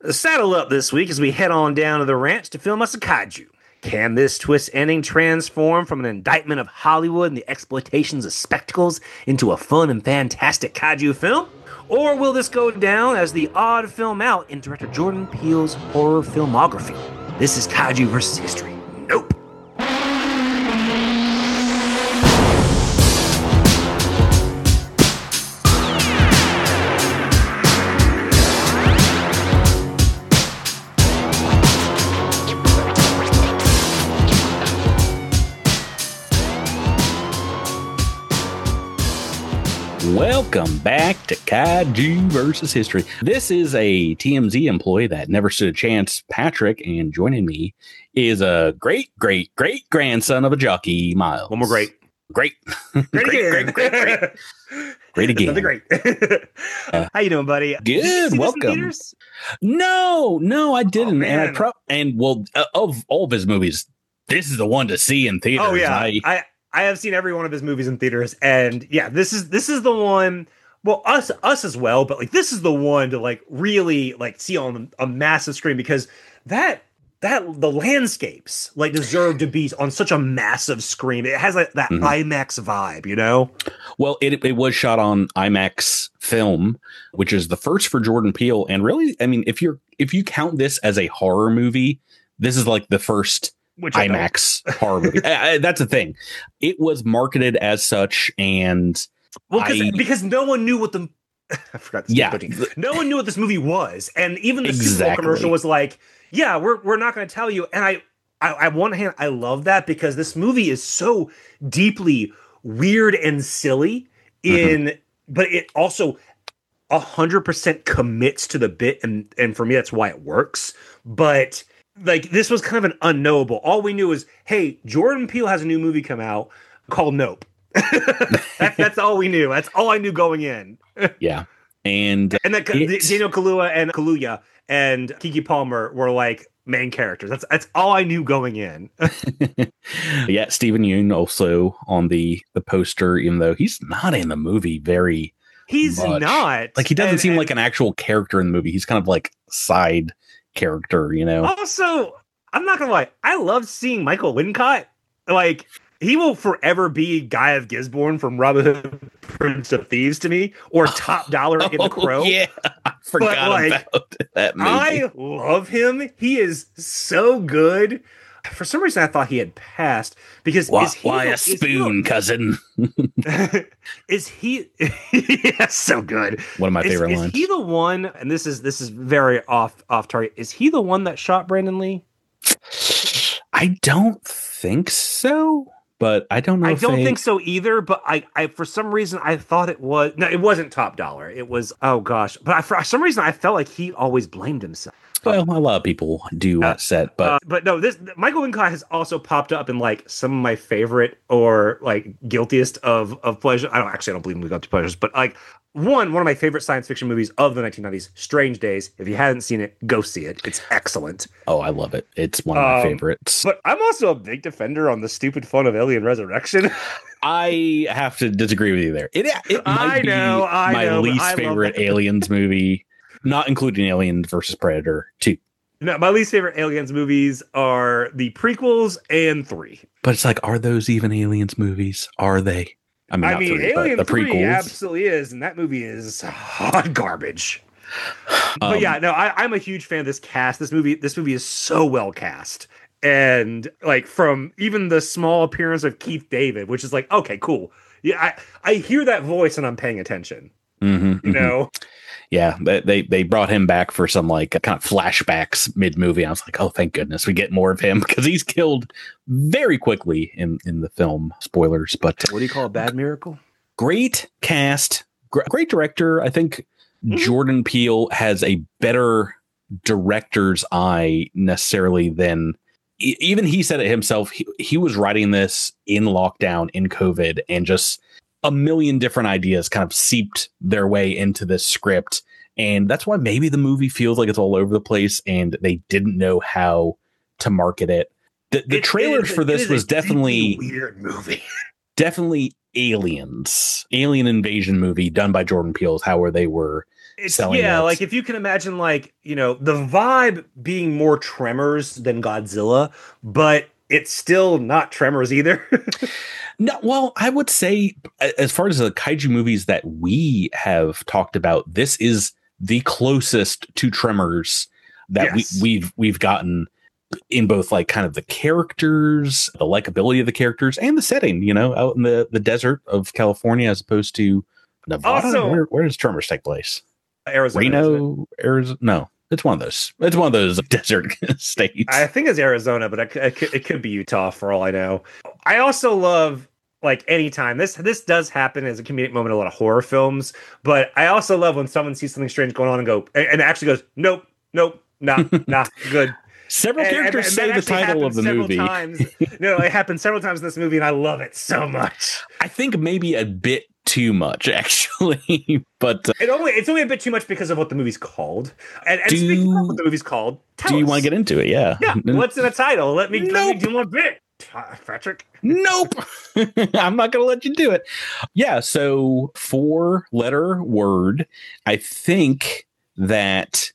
Saddle up this week as we head on down to the ranch to film us a kaiju. Can this twist ending transform from an indictment of Hollywood and the exploitations of spectacles into a fun and fantastic kaiju film? Or will this go down as the odd film out in director Jordan Peele's horror filmography? This is Kaiju versus History. Nope. Welcome back to Kaiju versus History. This is a TMZ employee that never stood a chance, Patrick, and joining me is a great grandson of a jockey, Miles. One more great. Great. Great again. Great again. Another great. How you doing, buddy? Good. Welcome. No, I didn't. Of all of his movies, this is the one to see in theaters. Oh yeah, I have seen every one of his movies in theaters, and yeah, this is the one. Well, us as well, but like this is the one to like really like see on a massive screen because that the landscapes like deserve to be on such a massive screen. It has like that IMAX vibe, you know. Well, it was shot on IMAX film, which is the first for Jordan Peele, and really, I mean, if you count this as a horror movie, this is like the first IMAX horror movie. That's the thing. It was marketed as such, and because no one knew what the I forgot. No one knew what this movie was, and even the Super Bowl commercial was like, "Yeah, we're not going to tell you." And I on one hand, I love that because this movie is so deeply weird and silly but it also 100% commits to the bit, and for me, that's why it works. But like this was kind of an unknowable. All we knew is, hey, Jordan Peele has a new movie come out called Nope. That's all we knew. That's all I knew going in. Yeah, and that Daniel Kaluuya and Keke Palmer were like main characters. That's all I knew going in. Yeah, Steven Yeun also on the poster, even though he's not in the movie very. He's much. Not like he doesn't seem like an actual character in the movie. He's kind of like side character, you know. Also, I'm not gonna lie, I love seeing Michael Wincott. Like he will forever be Guy of Gisborne from Robin Hood, Prince of Thieves to me, or Top Dollar in The Crow. Yeah, I forgot about that movie. I love him. He is so good. For some reason, I thought he had passed because why a spoon, cousin? Is he? Yeah, so good. One of my favorite lines. Is he the one? And this is very off target. Is he the one that shot Brandon Lee? I don't think so, but I don't know. I don't think so either. But I for some reason I thought it was. No, it wasn't Top Dollar. It was. Oh gosh. But for some reason I felt like he always blamed himself. Well, a lot of people do set, but no, this Michael Wincott has also popped up in like some of my favorite or like guiltiest of pleasure. I don't believe in guilty pleasures, but like one of my favorite science fiction movies of the 1990s, Strange Days. If you haven't seen it, go see it. It's excellent. Oh, I love it. It's one of my favorites. But I'm also a big defender on the stupid fun of Alien Resurrection. I have to disagree with you there. It might be my least favorite Aliens movie. Not including Aliens versus Predator 2. No, my least favorite Aliens movies are the prequels and 3. But it's like, are those even Aliens movies? Are they? I mean, Alien the 3 prequels absolutely is, and that movie is hot garbage. But yeah, no, I'm a huge fan of this cast. This movie is so well cast. And like from even the small appearance of Keith David, which is like, okay, cool. Yeah, I hear that voice and I'm paying attention. You know? Yeah, they brought him back for some like kind of flashbacks mid-movie. I was like, oh, thank goodness we get more of him because he's killed very quickly in the film. Spoilers, but what do you call a bad miracle? Great cast, great director. I think Jordan Peele has a better director's eye necessarily than even he said it himself. He was writing this in lockdown, in COVID, and just a million different ideas kind of seeped their way into this script. And that's why maybe the movie feels like it's all over the place and they didn't know how to market it. The trailers for this was definitely weird movie. Definitely alien invasion movie done by Jordan Peele, how where they were selling it. Like if you can imagine, like, you know, the vibe being more Tremors than Godzilla, but it's still not Tremors either. No, well, I would say as far as the kaiju movies that we have talked about, this is the closest to Tremors that we've gotten in both like kind of the characters, the likability of the characters, and the setting, you know, out in the desert of California as opposed to Nevada. Also, where does Tremors take place? Arizona. Reno, Arizona. No, it's one of those. It's one of those desert states. I think it's Arizona, but it could be Utah for all I know. I also love, like, anytime this does happen as a comedic moment in a lot of horror films, but I also love when someone sees something strange going on and actually goes, nope, nah, good. Several characters say the title of the movie. It happened several times in this movie, and I love it so much. I think maybe a bit too much, actually, but it's only a bit too much because of what the movie's called. And speaking of what the movie's called, do you want to get into it? Yeah. What's in the title? Let me do my bit, Patrick. Nope. I'm not going to let you do it. Yeah. So 4-letter word. I think that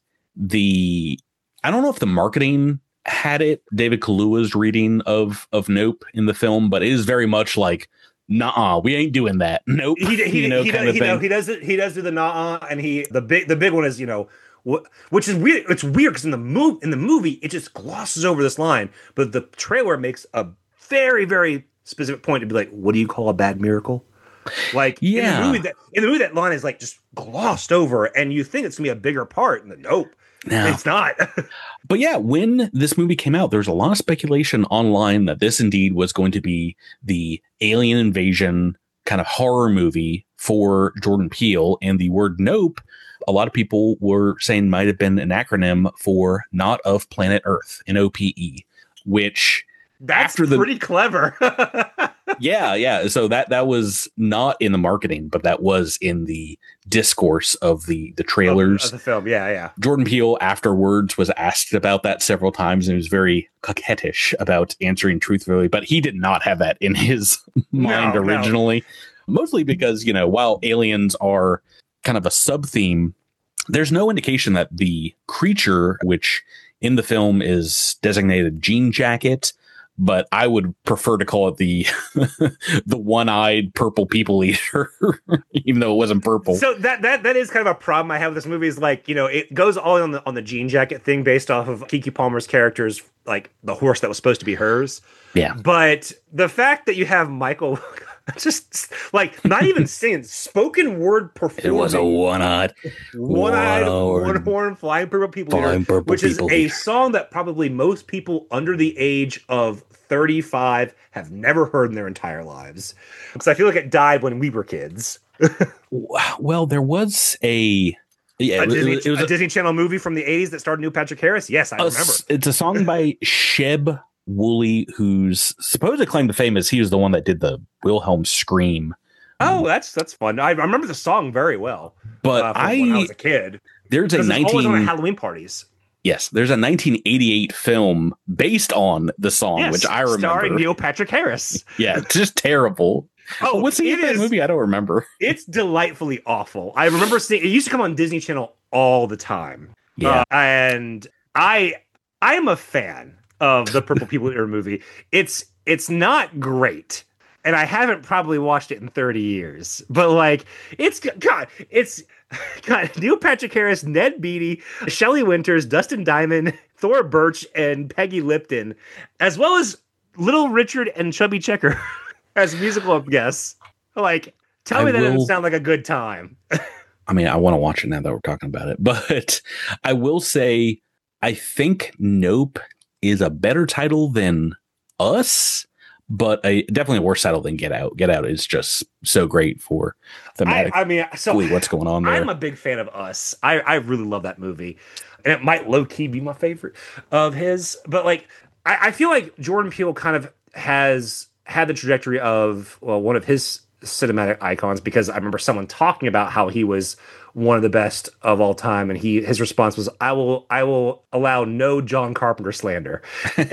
I don't know if the marketing had it, David Kaluuya's reading of Nope in the film, but it is very much like, nah, we ain't doing that. Nope. He does do the nah, and the big one is, you know, which is weird. It's weird because in the movie it just glosses over this line, but the trailer makes a very, very specific point to be like, what do you call a bad miracle? Like, in the movie that line is like just glossed over, and you think it's gonna be a bigger part, and nope. No. It's not. But yeah, when this movie came out, there's a lot of speculation online that this indeed was going to be the alien invasion kind of horror movie for Jordan Peele. And the word Nope, a lot of people were saying might have been an acronym for Not of Planet Earth, NOPE, which that's pretty clever. Yeah. So that was not in the marketing, but that was in the discourse of the trailers of the film. Yeah. Jordan Peele afterwards was asked about that several times, and he was very coquettish about answering truthfully, but he did not have that in his mind originally. Mostly because, you know, while aliens are kind of a sub theme, there's no indication that the creature, which in the film is designated Jean Jacket, but I would prefer to call it the the one-eyed purple people eater, even though it wasn't purple. So that is kind of a problem I have with this movie. Is like, you know, it goes all on the Jean Jacket thing based off of Keke Palmer's character's, like, the horse that was supposed to be hers. Yeah. But the fact that you have Michael just like not even singing, spoken word performing. It was a one-horn flying purple people eater, which is a song that probably most people under the age of 35 have never heard in their entire lives. Because I feel like it died when we were kids. Well, there was it was a Disney Channel movie from the 80s that starred Neil Patrick Harris. Yes, I remember. It's a song by Sheb Woolley, whose supposed claim to fame is he was the one that did the Wilhelm scream. Oh, that's fun. I remember the song very well. But when I was a kid. There's always on Halloween parties. Yes, there's a 1988 film based on the song, which I remember. Starring Neil Patrick Harris. Yeah, just terrible. Oh, what's the name of that movie? I don't remember. It's delightfully awful. I remember seeing it used to come on Disney Channel all the time. Yeah, and I am a fan of the Purple People Eater movie. It's not great, and I haven't probably watched it in 30 years. But like, it's got Neil Patrick Harris, Ned Beatty, Shelley Winters, Dustin Diamond, Thora Birch, and Peggy Lipton, as well as Little Richard and Chubby Checker as musical guests. Like, tell me that doesn't sound like a good time. I mean, I want to watch it now that we're talking about it, but I will say, I think Nope is a better title than Us, but definitely a worse title than Get Out. Get Out is just so great for thematic. What's going on there? I'm a big fan of Us. I really love that movie, and it might low key be my favorite of his. But like, I feel like Jordan Peele kind of has had the trajectory of one of his cinematic icons, because I remember someone talking about how he was one of the best of all time, and his response was, I will allow no John Carpenter slander.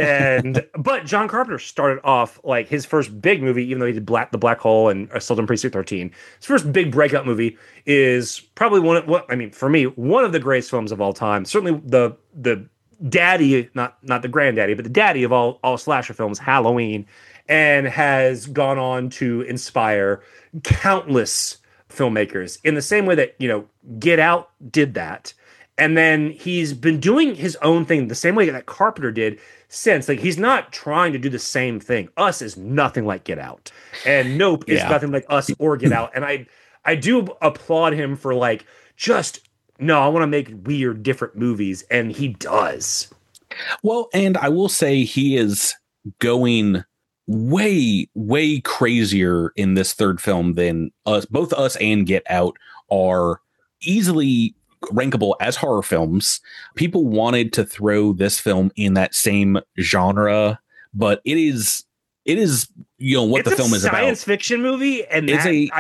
But John Carpenter started off like his first big movie, even though he did the Black Hole and Assault on Precinct 13. His first big breakout movie is probably for me, one of the greatest films of all time. Certainly the daddy, not the granddaddy, but the daddy of all slasher films, Halloween, and has gone on to inspire countless filmmakers in the same way that, Get Out did that. And then he's been doing his own thing the same way that Carpenter did since. Like, he's not trying to do the same thing. Us is nothing like Get Out, and Nope is nothing like Us or Get Out. And I do applaud him for I want to make weird, different movies, and he does. Well, and I will say he is going way, way crazier in this third film than us. Both Us and Get Out are easily rankable as horror films. People wanted to throw this film in that same genre, but it is what the film is about. It's a science fiction movie, and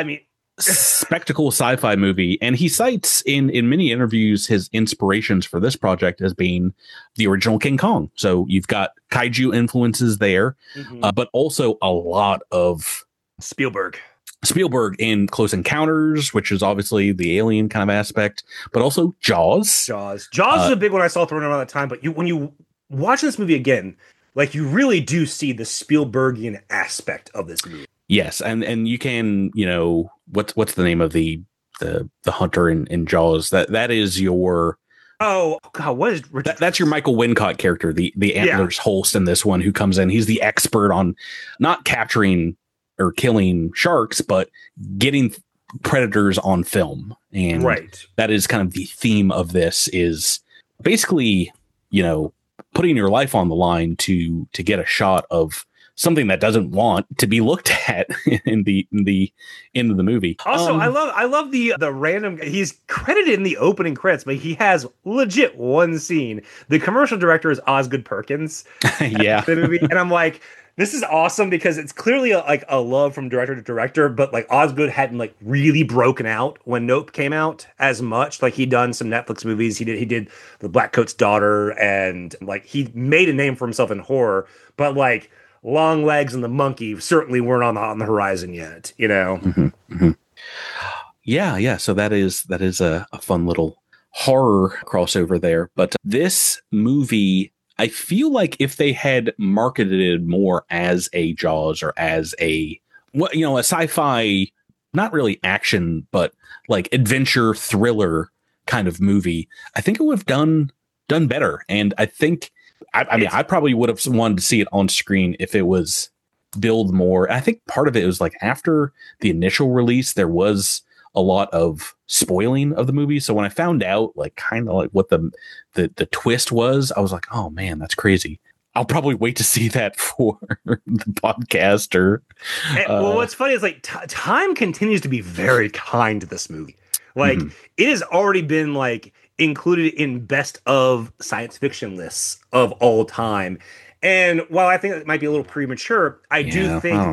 spectacle sci-fi movie. And he cites in many interviews his inspirations for this project as being the original King Kong. So you've got kaiju influences there, but also a lot of Spielberg in Close Encounters, which is obviously the alien kind of aspect, but also Jaws. Jaws is a big one I saw thrown around that time. But when you watch this movie again, you really do see the Spielbergian aspect of this movie. Yes, and you can, what's the name of the hunter in Jaws? That is your what is that's your Michael Wincott character, the Antlers Holst in this one, who comes in. He's the expert on not capturing or killing sharks, but getting predators on film. And that is kind of the theme of this, is basically, putting your life on the line to get a shot of something that doesn't want to be looked at in the end of the movie. Also, I love the random. He's credited in the opening credits, but he has legit one scene. The commercial director is Osgood Perkins. Yeah, the movie, and I'm like, this is awesome because it's clearly a love from director to director. But Osgood hadn't really broken out when Nope came out as much. He'd done some Netflix movies. He did The Blackcoat's Daughter, and he made a name for himself in horror. But Long Legs and the Monkey certainly weren't on the horizon yet, Mm-hmm, mm-hmm. Yeah. So that is a fun little horror crossover there. But this movie, I feel like if they had marketed it more as a Jaws or as a sci-fi, not really action, but adventure thriller kind of movie, I think it would have done better. And I think, I probably would have wanted to see it on screen if it was billed more. I think part of it was after the initial release, there was a lot of spoiling of the movie. So when I found out what the twist was, I was like, oh man, that's crazy. I'll probably wait to see that for the podcast. What's funny is time continues to be very kind to this movie. It has already been included in best of science fiction lists of all time. And while I think that might be a little premature, I do think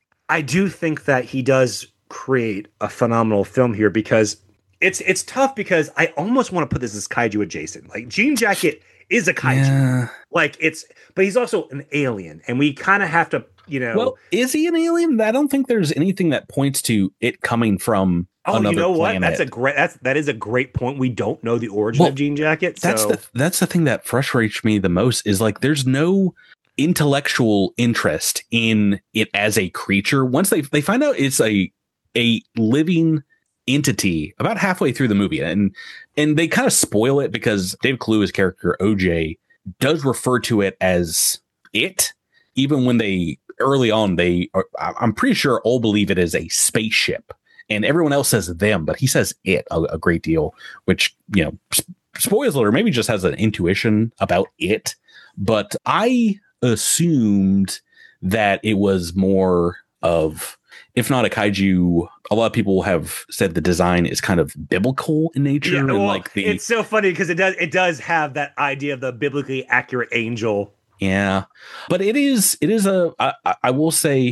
that he does create a phenomenal film here, because it's tough, because I almost want to put this as kaiju adjacent. Jean Jacket is a kaiju. But he's also an alien, and we kind of have to, Well, is he an alien? I don't think there's anything that points to it coming from another planet. That is a great point. We don't know the origin of Jean Jacket. That's the thing that frustrates me the most, is there's no intellectual interest in it as a creature. Once they find out it's a living entity about halfway through the movie, and they kind of spoil it, because Dave Kaluuya's character OJ does refer to it as it, even when early on I'm pretty sure all believe it is a spaceship. And everyone else says them, but he says it a great deal, which, spoilers alert, maybe just has an intuition about it. But I assumed that it was more of, if not a kaiju, a lot of people have said the design is kind of biblical in nature. Yeah, and it's so funny because it does have that idea of the biblically accurate angel. Yeah, but it is I will say,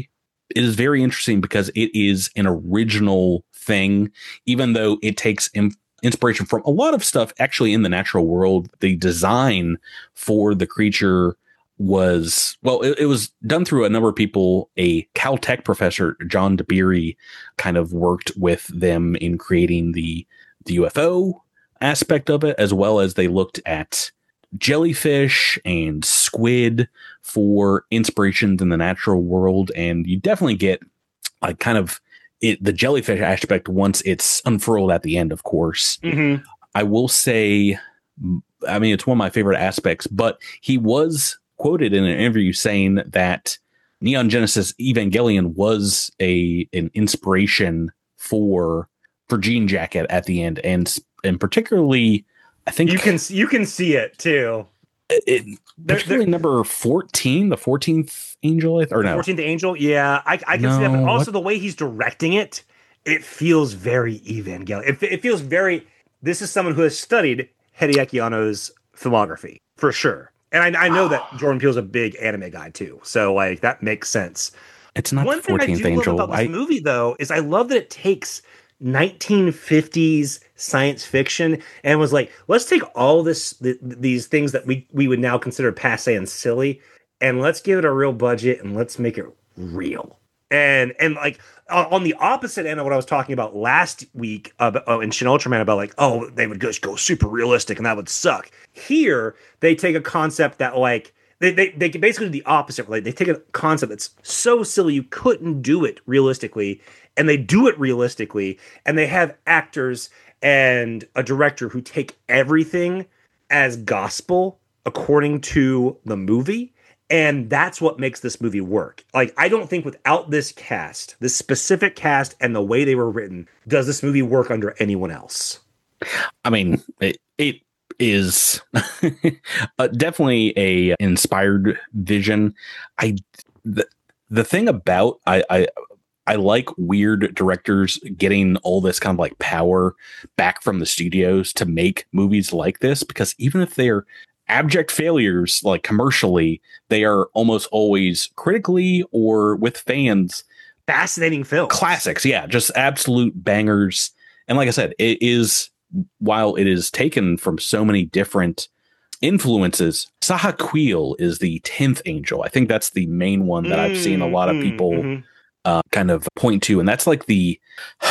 is very interesting because it is an original thing, even though it takes inspiration from a lot of stuff actually in the natural world. The design for the creature was, well, it was done through a number of people. A Caltech professor, John DeBerry, kind of worked with them in creating the UFO aspect of it, as well as they looked at jellyfish and squid for inspirations in the natural world. And you definitely get like kind of the jellyfish aspect once it's unfurled at the end, of course. Mm-hmm. I will say, I mean, it's one of my favorite aspects, but he was quoted in an interview saying that Neon Genesis Evangelion was an inspiration for Jean Jacket at the end. And particularly, I think you can see it too. Particularly number 14, the 14th angel, or no? 14th angel, yeah. I can see that, but also the way he's directing it, it feels very Evangelion. It feels very, this is someone who has studied Hideaki Anno's filmography, for sure. And I know that Jordan Peele's a big anime guy too, so like that makes sense. It's not one the 14th thing I do angel. love about this movie, though, is I love that it takes 1950s science fiction and was like, let's take all these things that we would now consider passe and silly, and let's give it a real budget and let's make it real. And like on the opposite end of what I was talking about last week in Shin Ultraman about like, oh, they would just go super realistic and that would suck. Here they take a concept that like they basically do the opposite. Like they take a concept that's so silly you couldn't do it realistically, and they do it realistically, and they have actors and a director who take everything as gospel according to the movie. And that's what makes this movie work. Like, I don't think without this cast, this specific cast and the way they were written, does this movie work under anyone else. I mean, it is definitely a inspired vision. The thing about I like weird directors getting all this kind of like power back from the studios to make movies like this, because even if they're abject failures, like commercially, they are almost always critically or with fans fascinating films, classics. Yeah, just absolute bangers. And like I said, it is, while it is taken from so many different influences, Sahakweel is the 10th angel. I think that's the main one that I've seen a lot of people kind of point to, and that's like the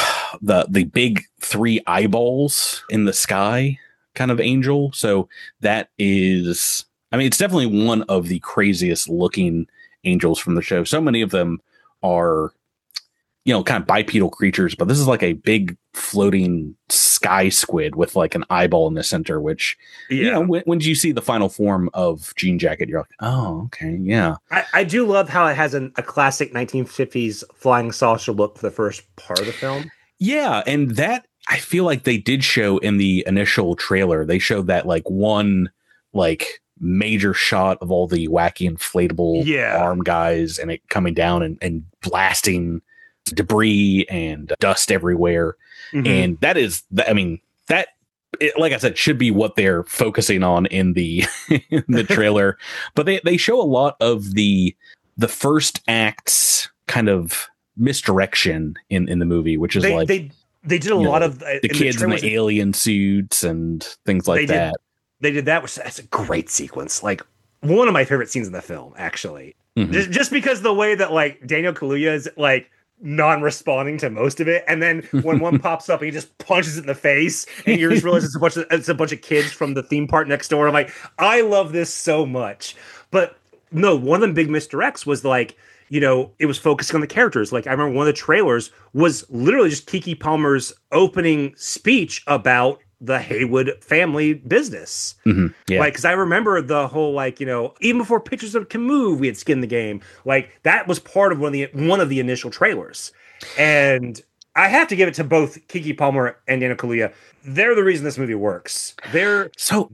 big three eyeballs in the sky kind of angel. So that is, I mean, it's definitely one of the craziest looking angels from the show. So many of them are, you know, kind of bipedal creatures, but this is like a big floating sky squid with like an eyeball in the center, which, you know, when you see the final form of Jean Jacket, you're like, oh, okay, yeah. I do love how it has a classic 1950s flying saucer look for the first part of the film. Yeah, and that, I feel like they did show in the initial trailer. They showed that like one like major shot of all the wacky inflatable arm guys and it coming down and blasting debris and dust everywhere. Mm-hmm. And that is, I mean, that, like I said, should be what they're focusing on in the in the trailer. But they show a lot of the first act's kind of misdirection in the movie, which is they did a lot of the kids in the alien suits and things like that. They did that, which that's a great sequence. Like one of my favorite scenes in the film, actually. Mm-hmm. Just because the way that like Daniel Kaluuya is like non-responding to most of it, and then when one pops up, he just punches it in the face, and you just realize it's a bunch of kids from the theme park next door. I'm like, I love this so much. But no, one of the big misdirects was like, you know, it was focusing on the characters. Like I remember one of the trailers was literally just Keke Palmer's opening speech about the Haywood family business. Mm-hmm. Yeah. Like, because I remember the whole, like, you know, even before Pictures of Can Move, we had skinned the game. Like that was part of one of the initial trailers. And I have to give it to both Keke Palmer and Daniel Kaluuya. They're the reason this movie works. I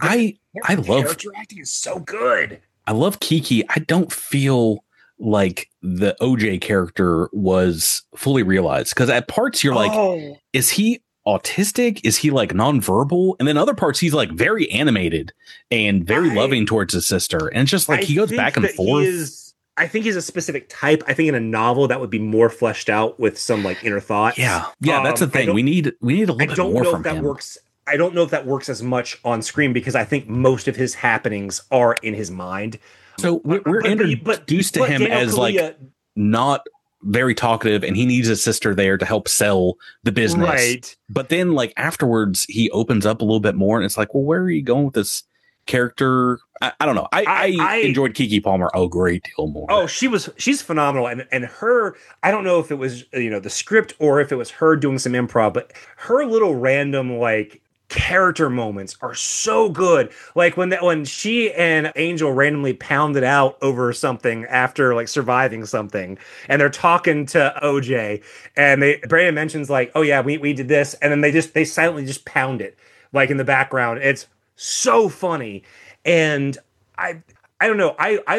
love character acting is so good. I love Keke. I don't feel like the OJ character was fully realized, because at parts you're like, is he autistic? Is he like nonverbal? And then other parts he's like very animated and very loving towards his sister, and it's just like he goes back and forth. I think he's a specific type. I think in a novel that would be more fleshed out with some like inner thoughts. Yeah, that's the thing. We need a little bit more from him. Works. I don't know if that works as much on screen because I think most of his happenings are in his mind. So we're introduced to him Daniel as Kaluuya, like not very talkative, and he needs his sister there to help sell the business. Right. But then like afterwards, he opens up a little bit more, and it's like, well, where are you going with this character? I don't know. I enjoyed Keke Palmer a great deal more. Oh, she's phenomenal, and her. I don't know if it was the script or if it was her doing some improv, but her little random like character moments are so good. Like when she and Angel randomly pounded out over something after like surviving something, and they're talking to OJ, and Brandon mentions like, oh yeah, we did this, and then they silently just pound it like in the background. It's so funny. And I don't know.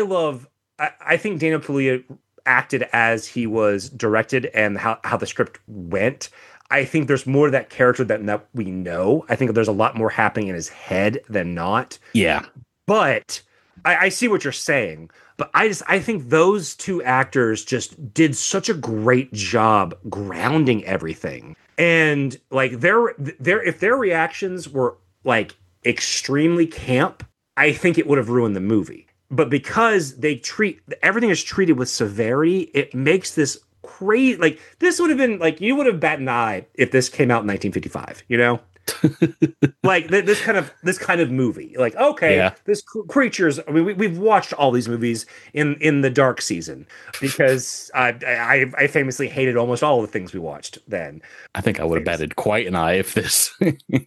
I think Daniel Kaluuya acted as he was directed and how the script went. I think there's more to that character than we know. I think there's a lot more happening in his head than not. Yeah. But I see what you're saying. But I think those two actors just did such a great job grounding everything. And like if their reactions were like extremely camp, I think it would have ruined the movie. But because everything is treated with severity, it makes this crazy. Like this would have been like, you would have bat an eye if this came out in 1955, like this kind of movie. Like, okay, yeah. This creatures. I mean, we've watched all these movies in the dark season because I famously hated almost all of the things we watched then. I think I would have batted quite an eye if this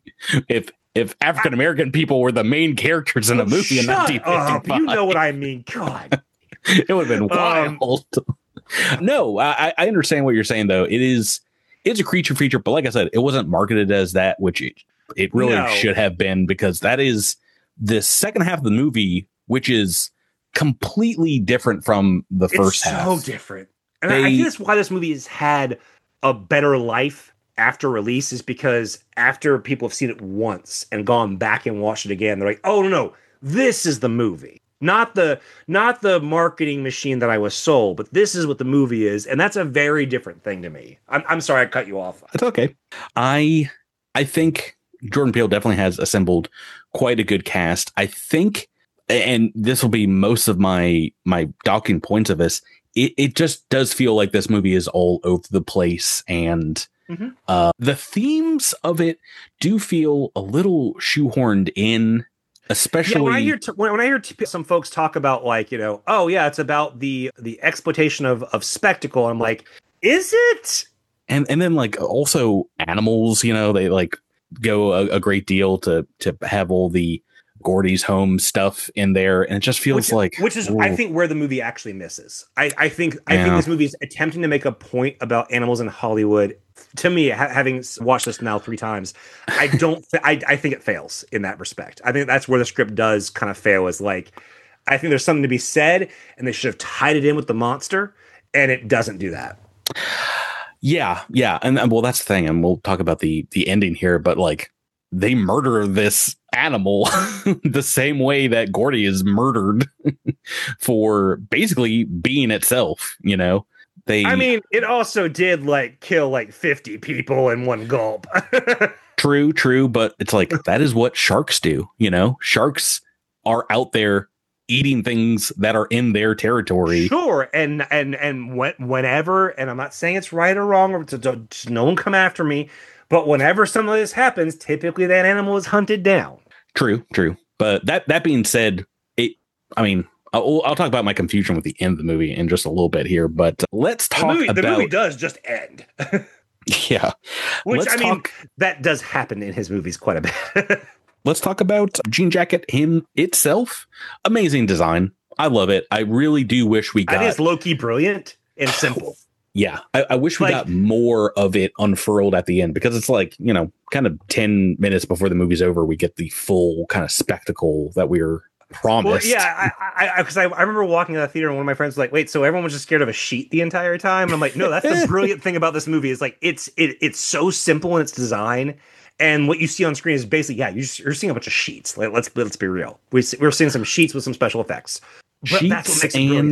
if African American people were the main characters in a movie in 1955. You know what I mean? God, it would have been wild. No, I understand what you're saying though. It's a creature feature, but like I said, it wasn't marketed as that, which it really should have been, because that is the second half of the movie, which is completely different from the first half. So different. And I think that's why this movie has had a better life after release, is because after people have seen it once and gone back and watched it again, they're like, oh no, this is the movie. Not the marketing machine that I was sold, but this is what the movie is, and that's a very different thing to me. I'm sorry I cut you off. It's okay. I think Jordan Peele definitely has assembled quite a good cast. I think, and this will be most of my docking points of this, it just does feel like this movie is all over the place, and the themes of it do feel a little shoehorned in. Especially when I hear some folks talk about like, oh yeah, it's about the exploitation of spectacle. I'm like, is it? And then like also animals, they like go a great deal to have all the Gordy's home stuff in there, and it just feels which is I think where the movie actually misses. I think this movie is attempting to make a point about animals in Hollywood. To me, having watched this now 3 times, I think it fails in that respect. I think that's where the script does kind of fail. Is like, I think there's something to be said, and they should have tied it in with the monster, and it doesn't do that. Yeah, and well, that's the thing, and we'll talk about the ending here, but like, they murder this animal the same way that Gordy is murdered for basically being itself, it also did like kill like 50 people in one gulp. True, but it's like that is what sharks do, Sharks are out there eating things that are in their territory. Sure, and whenever, and I'm not saying it's right or wrong, or just no one come after me, but whenever some of this happens, typically that animal is hunted down. True. But that being said, I'll talk about my confusion with the end of the movie in just a little bit here, but let's talk about... The movie does just end. Yeah. Which, that does happen in his movies quite a bit. Let's talk about Jean Jacket itself. Amazing design. I love it. I really do wish we got... I think it's low-key brilliant and simple. Yeah, I wish we got more of it unfurled at the end, because it's like, kind of 10 minutes before the movie's over, we get the full kind of spectacle that we were promised. Well, yeah, because I remember walking to the theater and one of my friends was like, wait, so everyone was just scared of a sheet the entire time? And I'm like, no, that's the brilliant thing about this movie. Is like, it's so simple in its design. And what you see on screen is basically, you're seeing a bunch of sheets. Let's be real. We're seeing some sheets with some special effects. But sheets that's what makes it brilliant.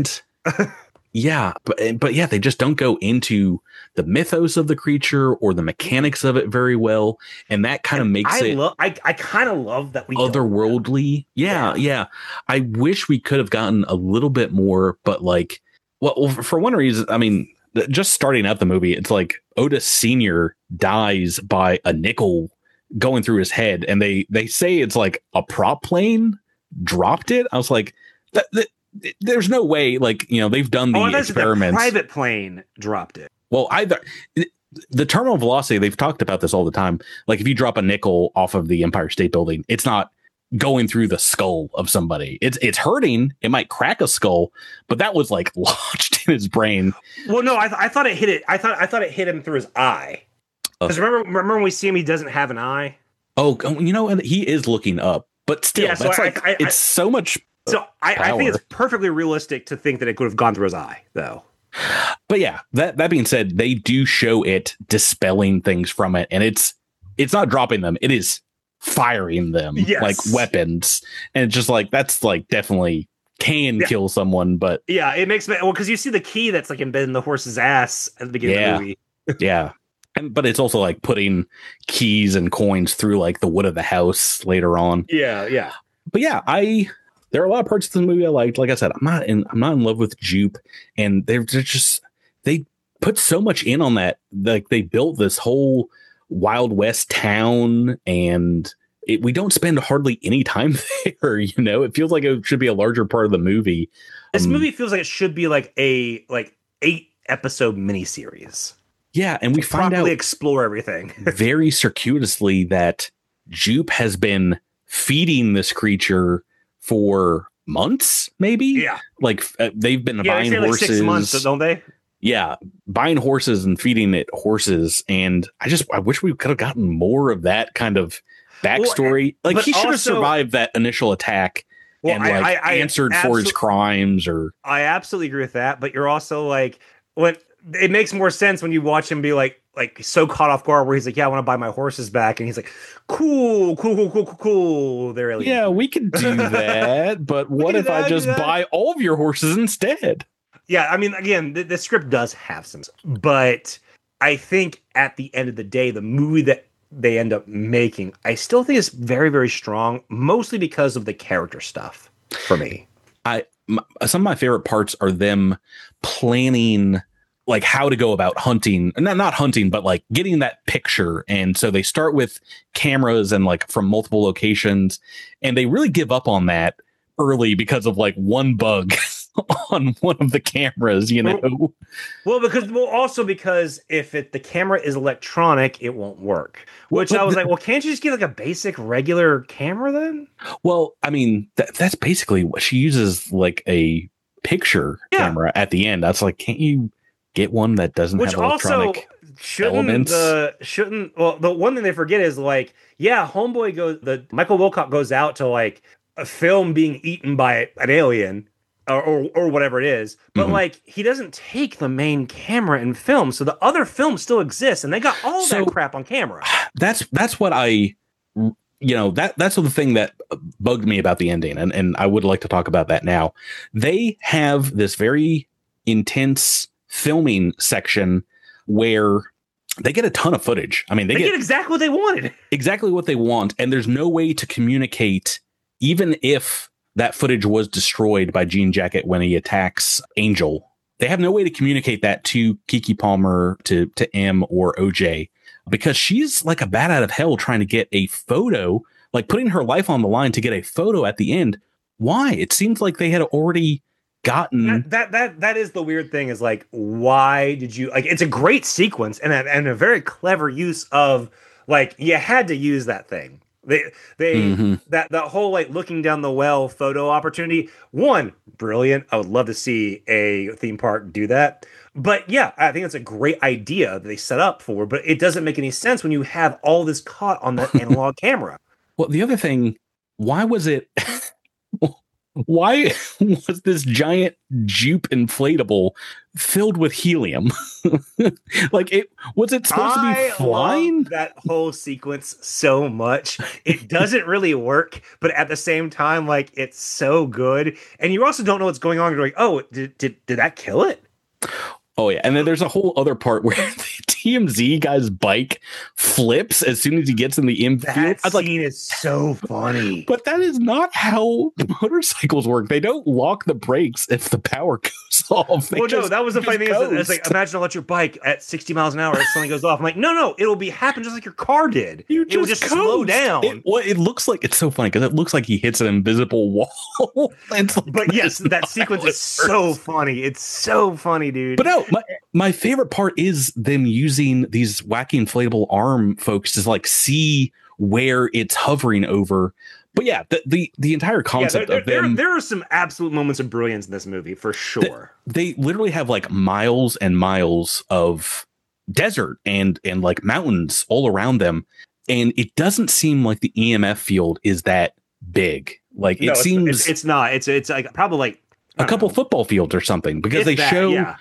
Yeah, but yeah, they just don't go into the mythos of the creature or the mechanics of it very well, and that kind of makes it. I kind of love that we otherworldly. Yeah. I wish we could have gotten a little bit more, but like, well, for one reason, I mean, just starting out the movie, it's like Otis Sr. dies by a nickel going through his head, and they say it's like a prop plane dropped it. I was like, there's no way, like, they've done the experiments. The private plane dropped it. Well, either the terminal velocity, they've talked about this all the time. Like, if you drop a nickel off of the Empire State Building, it's not going through the skull of somebody. It's hurting. It might crack a skull, but that was like lodged in his brain. Well, no, I thought it hit it. I thought it hit him through his eye. Because remember when we see him, he doesn't have an eye. Oh, and he is looking up, but still, yeah, that's it's so much. So I think it's perfectly realistic to think that it could have gone through his eye, though. But yeah, that being said, they do show it dispelling things from it, and it's not dropping them; it is firing them like weapons, and it's just like that's like definitely can kill someone. But yeah, it makes because you see the key that's like embedded in the horse's ass at the beginning of the movie. Yeah. But it's also like putting keys and coins through like the wood of the house later on. Yeah. But yeah, there are a lot of parts of the movie I liked. Like I said, I'm not in love with Jupe, and they put so much in on that. Like, they built this whole Wild West town, and we don't spend hardly any time there. It feels like it should be a larger part of the movie. This movie feels like it should be like a 8-episode miniseries. Yeah, and we find out explore everything very circuitously that Jupe has been feeding this creature for months, maybe. Yeah, like they've been buying horses. Like 6 months, don't they? Yeah, buying horses and feeding it horses, and I wish we could have gotten more of that kind of backstory. Like, he should have survived that initial attack. And I answered for his crimes. Or I absolutely agree with that. But you're also like, when it makes more sense when you watch him be like so caught off guard, where he's like, yeah, I want to buy my horses back, and he's like, cool. They're really we can do that, but what if I just buy all of your horses instead? Yeah, I mean, again, the script does have some, but I think at the end of the day, the movie that they end up making, I still think is very, very strong, mostly because of the character stuff for me. Some of my favorite parts are them planning like how to go about hunting, not hunting, but like getting that picture. And so they start with cameras and like from multiple locations, and they really give up on that early because of like one bug on one of the cameras, also because if the camera is electronic, it won't work. Which I was like, well, can't you just get like a basic regular camera then? Well, I mean, that's basically what she uses, like a picture camera at the end. That's like, can't you get one that doesn't have electronic elements? The one thing they forget is like, Michael Wilcock goes out to like a film being eaten by an alien or whatever it is, but like, he doesn't take the main camera and film, so the other film still exists, and they got all that crap on camera. That's what that's the thing that bugged me about the ending, and I would like to talk about that now. They have this very intense filming section where they get a ton of footage. I mean, they get exactly what they wanted. Exactly what they want, and there's no way to communicate, even if that footage was destroyed by Jean Jacket when he attacks Angel. They have no way to communicate that to Keke Palmer, to M, or OJ, because she's like a bat out of hell trying to get a photo, like putting her life on the line to get a photo at the end. Why? It seems like they had already gotten that is the weird thing, is like, why did you, like, it's a great sequence and a very clever use of, like, you had to use that thing. That whole like looking down the well photo opportunity, brilliant. I would love to see a theme park do that. But yeah, I think it's a great idea that they set up for, but it doesn't make any sense when you have all this caught on that analog camera. Well, the other thing, why was it why was this giant Jupe inflatable filled with helium? Like, it was it supposed to be flying? Love that whole sequence so much. It doesn't really work, but at the same time, like, it's so good. And you also don't know what's going on. You're like, oh, did that kill it? Oh yeah, and then there's a whole other part where the TMZ guy's bike flips as soon as he gets in the infield. That scene is so funny. But that is not how motorcycles work. They don't lock the brakes if the power goes off. Well, no, that was the funny thing. It's like, imagine let your bike at 60 miles an hour, something goes off. I'm like, no, it'll happen just like your car did. It will just slow down. It looks like, it's so funny because it looks like he hits an invisible wall. But yes, that sequence is so funny. It's so funny, dude. But no, my favorite part is them using these wacky inflatable arm folks to like see where it's hovering over. But yeah, the entire concept of them. There are some absolute moments of brilliance in this movie for sure. They literally have like miles and miles of desert and like mountains all around them, and it doesn't seem like the EMF field is that big. Like it seems it's not. It's like probably like a couple football fields or something, because they show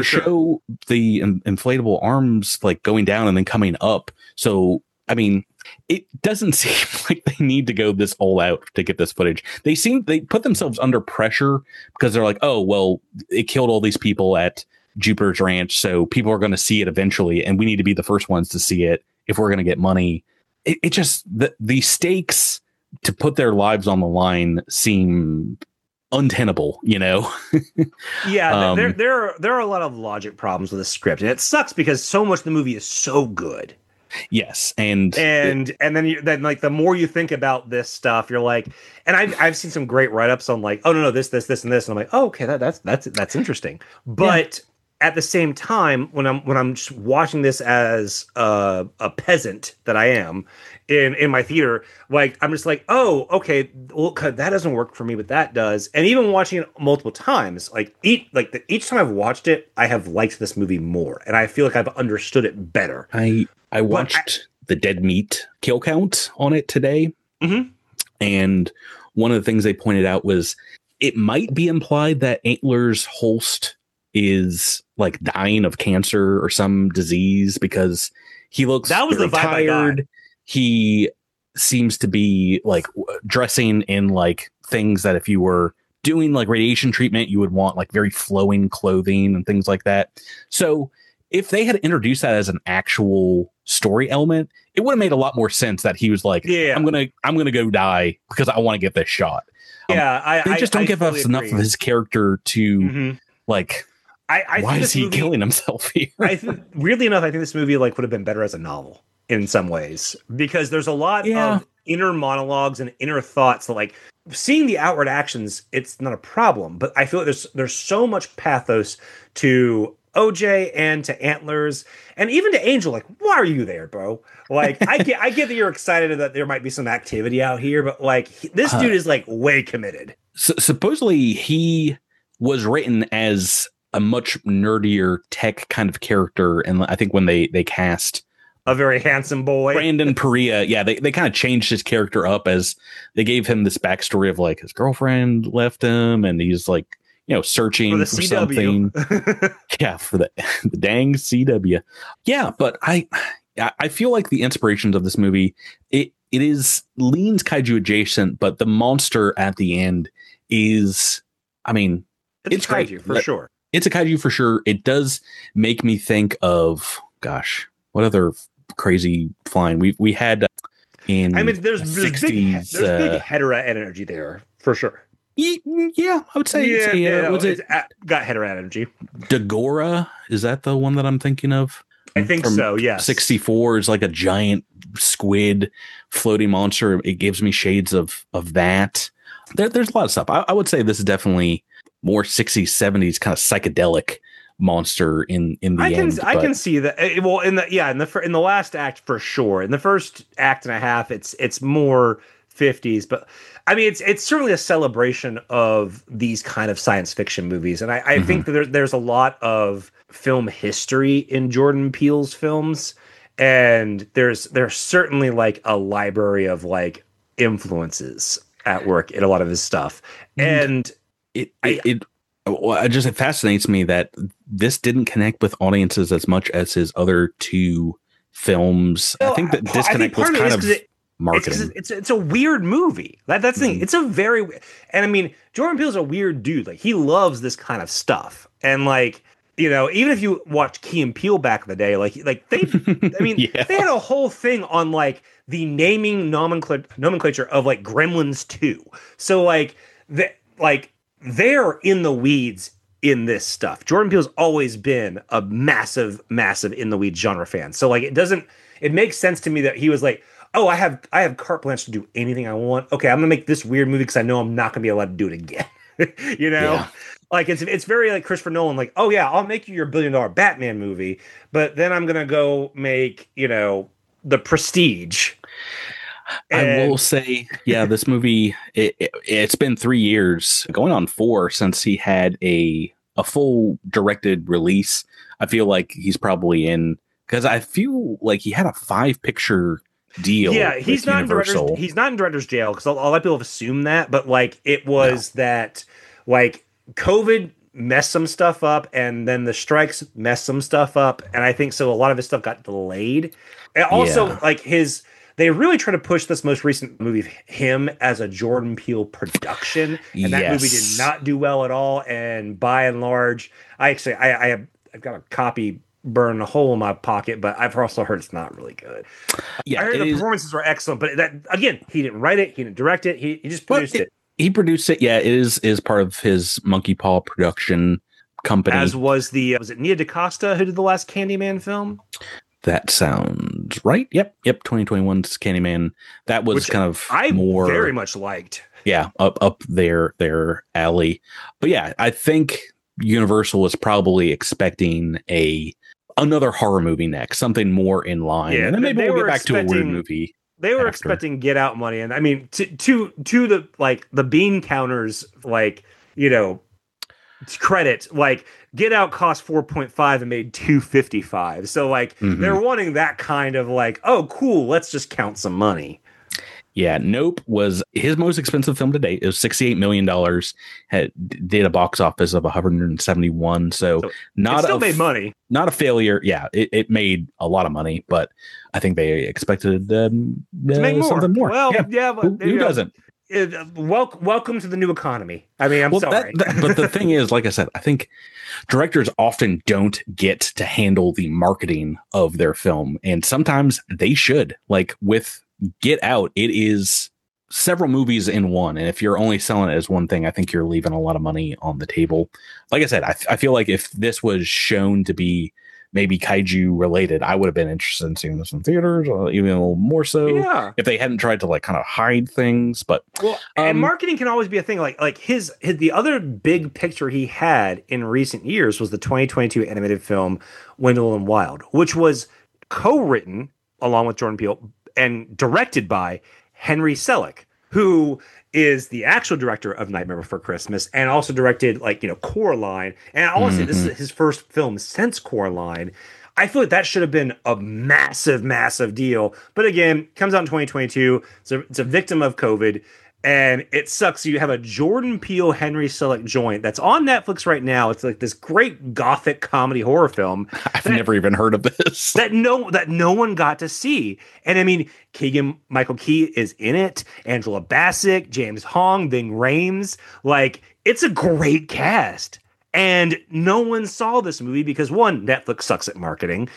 the inflatable arms like going down and then coming up. So I mean, it doesn't seem like they need to go this all out to get this footage. They put themselves under pressure because they're like, oh well, it killed all these people at Jupiter's Ranch, so people are going to see it eventually, and we need to be the first ones to see it if we're going to get money. It just the stakes to put their lives on the line seem untenable, you know. Yeah, there are a lot of logic problems with the script, and it sucks because so much of the movie is so good. Yes, and then like the more you think about this stuff, you're like, and I've seen some great write-ups on like, oh no, this and this, and I'm like, oh, okay, that's interesting. But at the same time, when I'm just watching this as a peasant that I am in my theater, like I'm just like, oh, okay, well, that doesn't work for me, but that does. And even watching it multiple times, like each time I've watched it, I have liked this movie more, and I feel like I've understood it better. I watched the dead meat kill count on it today, and one of the things they pointed out was it might be implied that Antler's Holst is like dying of cancer or some disease because he looks very tired. He seems to be like dressing in like things that if you were doing like radiation treatment, you would want like very flowing clothing and things like that. So if they had introduced that as an actual story element, it would have made a lot more sense that he was like, I'm gonna go die because I want to get this shot. They just don't give us enough of his character to like. Why is he killing himself here? Weirdly enough, I think this movie like would have been better as a novel in some ways, because there's a lot of inner monologues and inner thoughts that, like, seeing the outward actions, it's not a problem, but I feel like there's so much pathos to OJ and to Antlers and even to Angel. Like, why are you there, bro? Like, I get that you're excited that there might be some activity out here, but like this dude is like way committed. Supposedly he was written as a much nerdier tech kind of character, and I think when they cast a very handsome boy, Brandon Perea, they kind of changed his character up as they gave him this backstory of like his girlfriend left him, and he's like, you know, searching for something. For the dang CW. Yeah, but I feel like the inspirations of this movie, it is leans kaiju adjacent, but the monster at the end is, I mean, it's kaiju great for sure. It's a kaiju for sure. It does make me think of, gosh, what other crazy flying we had in. I mean, there's 60s, there's big Hedorah energy there for sure. Yeah, I would say. It's got Hedorah energy. Dagora, is that the one that I'm thinking of? I think so. Yes. 64 is like a giant squid floating monster. It gives me shades of that. There's a lot of stuff. I would say this is definitely more 60s, 70s kind of psychedelic monster in the end. I can see that. Well, in the last act for sure. In the first act and a half, it's more 50s, but I mean, it's certainly a celebration of these kind of science fiction movies, and I think that there's a lot of film history in Jordan Peele's films, and there's certainly like a library of like influences. at work in a lot of his stuff. And it just fascinates me that this didn't connect with audiences as much as his other two films. I think that disconnect was kind of marketing. It's a weird movie. That's the thing. It's a very, and I mean, Jordan Peele's a weird dude. Like, he loves this kind of stuff. And like, you know, even if you watch Key and Peele back in the day, like they, I mean, they had a whole thing on like the naming nomenclature of like Gremlins 2. So like they're in the weeds in this stuff. Jordan Peele's always been a massive in the weeds genre fan. So like it makes sense to me that he was like, oh, I have carte blanche to do anything I want. Okay, I'm gonna make this weird movie because I know I'm not gonna be allowed to do it again. You know? Yeah. Like it's very like Christopher Nolan, like, oh yeah, I'll make you your $1 billion Batman movie, but then I'm gonna go make, you know, The Prestige. I will say, yeah, this movie, it's been 3 years, going on 4, since he had a full directed release. I feel like he's probably in, because I feel like he had a 5-picture deal. Yeah, he's not in director's jail, because a lot of people have assumed that, but like it was that like COVID messed some stuff up, and then the strikes messed some stuff up, and I think so a lot of his stuff got delayed. And also like they really try to push this most recent movie, him, as a Jordan Peele production, and that movie did not do well at all. And by and large, I've got a copy burn a hole in my pocket, but I've also heard it's not really good. Yeah, I heard the performances were excellent, but that, again, he didn't write it, he didn't direct it, he just produced it. He produced it. Yeah, it is part of his Monkey Paw production company. As was was it Nia DaCosta who did the last Candyman film? That sounds right. Yep. 2021's Candyman. That was kind of more very much liked. Yeah, up their alley. But yeah, I think Universal was probably expecting another horror movie next, something more in line. Yeah, and then maybe we'll get back to a weird movie. They were expecting Get Out money, and I mean to the like the bean counters, like, you know, credit, like Get Out cost 4.5 and made 255. So like they're wanting that kind of like, oh cool, let's just count some money. Yeah, Nope was his most expensive film to date. It was $68 million. Did a box office of 171. So not still made money. Not a failure. Yeah, it made a lot of money, but I think they expected to make more. Something more. Well, yeah, but who doesn't? Welcome to the new economy. I mean, I'm sorry. But the thing is, like I said, I think directors often don't get to handle the marketing of their film, and sometimes they should. Like with Get Out, it is several movies in one, and if you're only selling it as one thing, I think you're leaving a lot of money on the table. Like I said, I feel like if this was shown to be maybe kaiju related, I would have been interested in seeing this in theaters, even a little more so. Yeah. If they hadn't tried to like kind of hide things, but and marketing can always be a thing. Like his the other big picture he had in recent years was the 2022 animated film Wendell and Wild, which was co-written along with Jordan Peele and directed by Henry Selick, who is the actual director of Nightmare Before Christmas and also directed, like, you know, Coraline. And honestly, this is his first film since Coraline. I feel like that should have been a massive deal. But again, comes out in 2022. It's a victim of COVID. And it sucks. You have a Jordan Peele, Henry Selick joint that's on Netflix right now. It's like this great gothic comedy horror film. I've never even heard of this. That no one got to see. And I mean, Keegan-Michael Key is in it. Angela Bassett, James Hong, Ving Rhames. Like, it's a great cast. And no one saw this movie because, one, Netflix sucks at marketing.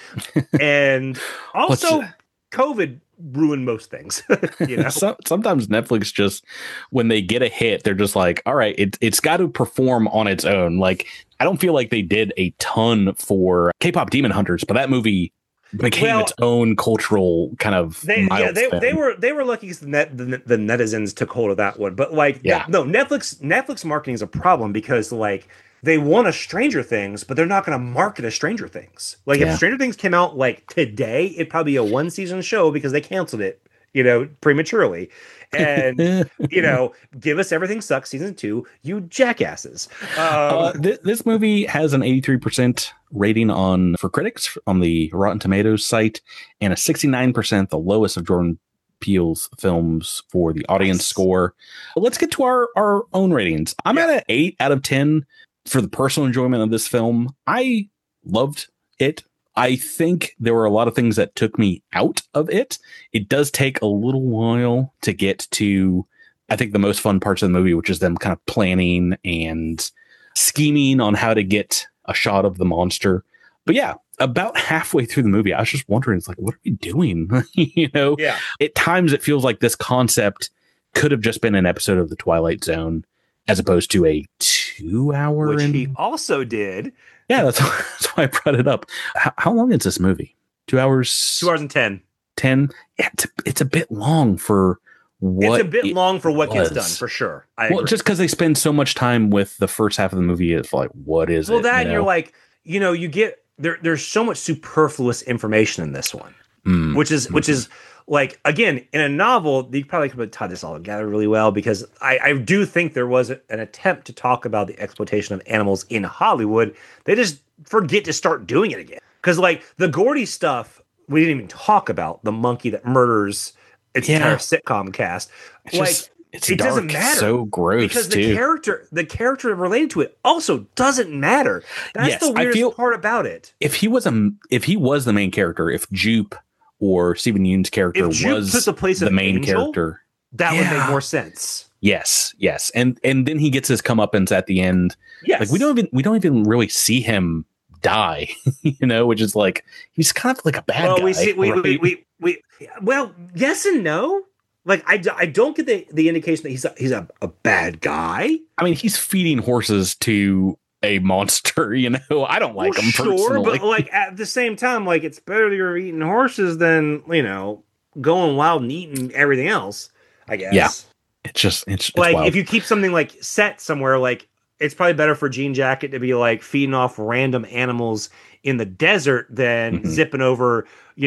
And also, COVID ruin most things. You know? Sometimes Netflix just, when they get a hit, they're just like, all right, it's got to perform on its own. Like, I don't feel like they did a ton for K-pop Demon Hunters, but that movie became its own cultural kind of they were lucky because the netizens took hold of that one. But like, Netflix marketing is a problem because like they want a Stranger Things, but they're not going to market a Stranger Things. Like if Stranger Things came out like today, it'd probably be a 1-season show because they canceled it, you know, prematurely. And, you know, give us Everything Sucks season 2, you jackasses. This movie has an 83% rating for critics on the Rotten Tomatoes site and a 69%, the lowest of Jordan Peele's films for the audience score. But let's get to our own ratings. I'm at an 8 out of 10 for the personal enjoyment of this film. I loved it. I think there were a lot of things that took me out of it. It does take a little while to get to, I think, the most fun parts of the movie, which is them kind of planning and scheming on how to get a shot of the monster. But yeah, about halfway through the movie, I was just wondering, it's like, what are we doing? Yeah. At times it feels like this concept could have just been an episode of The Twilight Zone as opposed to a 2 hour. Which he also did. Yeah, that's why I brought it up. How long is this movie? 2 hours? 2 hours and 10. 10? Yeah, it's a bit long for what it's a bit long for what gets done, for sure. Well, just because they spend so much time with the first half of the movie, it's like, what is it? Well, that, and you're like, you get there's so much superfluous information in this one, which is like, again, in a novel, you probably could have tied this all together really well, because I do think there was an attempt to talk about the exploitation of animals in Hollywood. They just forget to start doing it again. Because, like, the Gordy stuff, we didn't even talk about. The monkey that murders its entire sitcom cast. It doesn't matter. So gross, because the character related to it also doesn't matter. That's the weirdest part about it. If he was the main character, if Jupe or Stephen Yeun's character was the main character, that would make more sense. Yes, and then he gets his comeuppance at the end. Yes, like we don't even really see him die, which is like, he's kind of like a bad guy. Well, yes and no. Like, I don't get the indication that he's a bad guy. I mean, he's feeding horses to a monster, I don't like him personally. But like, at the same time, like, it's better that you're eating horses than, going wild and eating everything else, I guess. Yeah. It's like, wild. If you keep something like set somewhere, like, it's probably better for Jean Jacket to be like feeding off random animals in the desert than zipping over,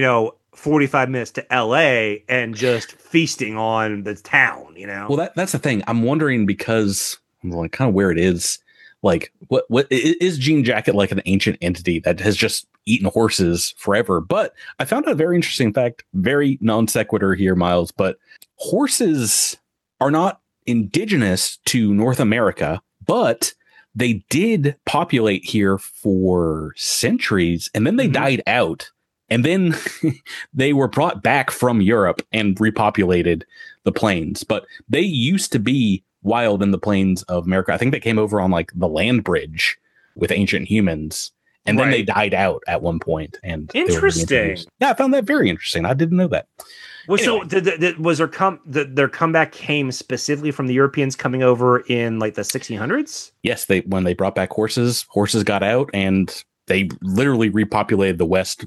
45 minutes to LA and just feasting on the town, Well, that's the thing. I'm wondering, because like kind of where it is, like what is Jean Jacket, like an ancient entity that has just eaten horses forever? But I found out a very interesting fact, very non sequitur here, Miles, but horses are not indigenous to North America, but they did populate here for centuries, and then they died out. And then they were brought back from Europe and repopulated the plains. But they used to be wild in the plains of America. I think they came over on like the land bridge with ancient humans. And then they died out at one point. And interesting. Yeah, I found that very interesting. I didn't know that. Well, anyway. So was their comeback came specifically from the Europeans coming over in like the 1600s? Yes, when they brought back horses got out and they literally repopulated the West.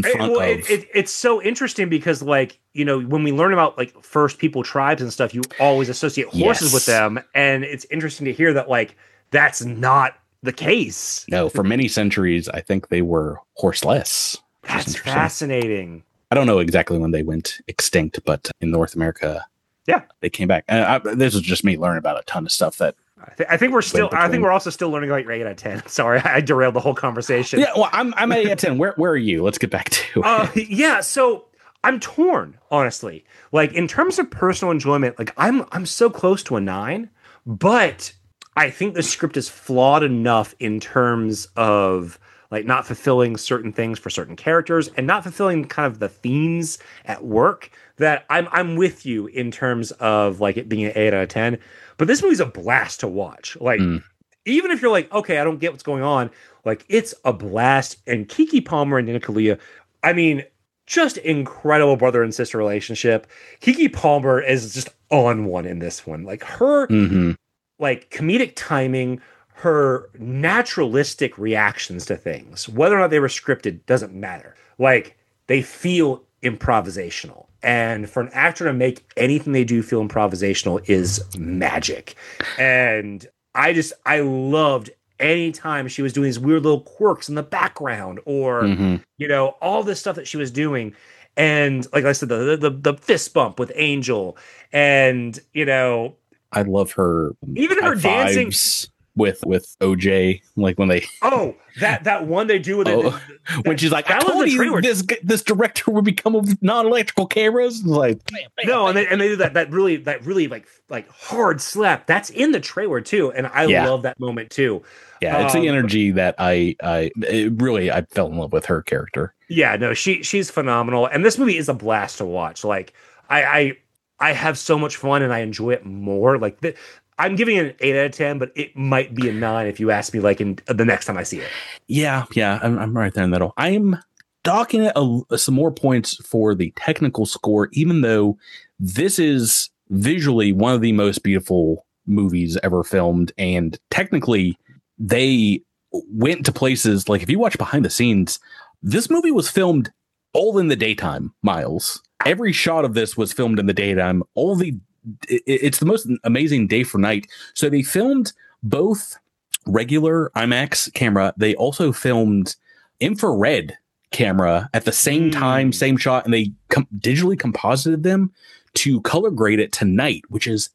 It's so interesting because, like, when we learn about like First People tribes and stuff, you always associate horses with them, and it's interesting to hear that like that's not the case. No, for many centuries, I think they were horseless. That's fascinating. I don't know exactly when they went extinct, but in North America, they came back. This is just me learning about a ton of stuff that. I think we're also still learning about your 8 out of 10. Sorry, I derailed the whole conversation. Yeah, well, I'm at 8 out of 10. Where are you? Let's get back to. So I'm torn, honestly. Like, in terms of personal enjoyment, like I'm so close to a 9, but I think the script is flawed enough in terms of like not fulfilling certain things for certain characters and not fulfilling kind of the themes at work, that I'm with you in terms of like it being an 8 out of 10. But this movie's a blast to watch. Like, even if you're like, okay, I don't get what's going on, like, it's a blast. And Keke Palmer and Dana Kaluuya, I mean, just incredible brother and sister relationship. Keke Palmer is just on one in this one. Like, her like comedic timing, her naturalistic reactions to things, whether or not they were scripted, doesn't matter. Like, they feel improvisational. And for an actor to make anything they do feel improvisational is magic. And I loved any time she was doing these weird little quirks in the background, or, all this stuff that she was doing. And like I said, the fist bump with Angel, and, I love her. Even her dancing. with OJ, like when they that one they do with when she's like, I told you this director would become with non-electrical cameras. Like, and they do that really like hard slap that's in the trailer too, and I love that moment too. Yeah, it's the energy that I fell in love with her character. Yeah, no, she's phenomenal, and this movie is a blast to watch. Like I have so much fun and I enjoy it more. Like I'm giving it an 8 out of 10, but it might be a 9 if you ask me like in the next time I see it. Yeah, I'm right there in the middle. I'm docking it some more points for the technical score, even though this is visually one of the most beautiful movies ever filmed, and technically they went to places like if you watch behind the scenes, this movie was filmed all in the daytime, Miles. Every shot of this was filmed in the daytime. It's the most amazing day for night. So they filmed both regular IMAX camera. They also filmed infrared camera at the same time, same shot, and they digitally composited them to color grade it to night, which is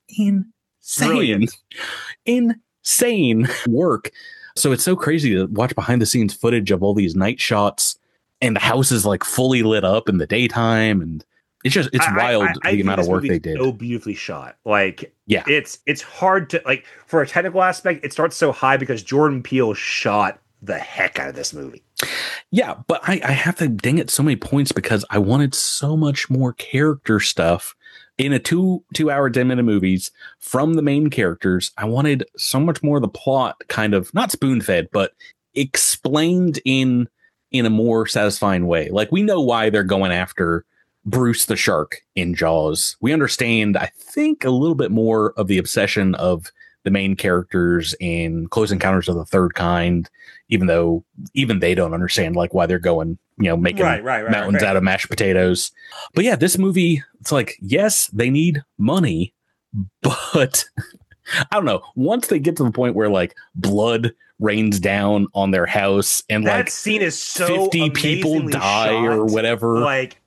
insane work. So it's so crazy to watch behind the scenes footage of all these night shots, and the house is like fully lit up in the daytime, and it's wild the amount of work they did. So beautifully shot. Like, yeah, it's hard to like for a technical aspect. It starts so high because Jordan Peele shot the heck out of this movie. Yeah, but I have to ding it so many points because I wanted so much more character stuff in a 2-hour 10-minute movies from the main characters. I wanted so much more of the plot kind of not spoon fed, but explained in a more satisfying way. Like, we know why they're going after Bruce the shark in Jaws. We understand, I think, a little bit more of the obsession of the main characters in Close Encounters of the Third Kind, even though even they don't understand like why they're going, making mountains out of mashed potatoes. But yeah, this movie, it's like, yes, they need money, but I don't know. Once they get to the point where like blood rains down on their house and that like scene is so 50 people die shot. Or whatever. Like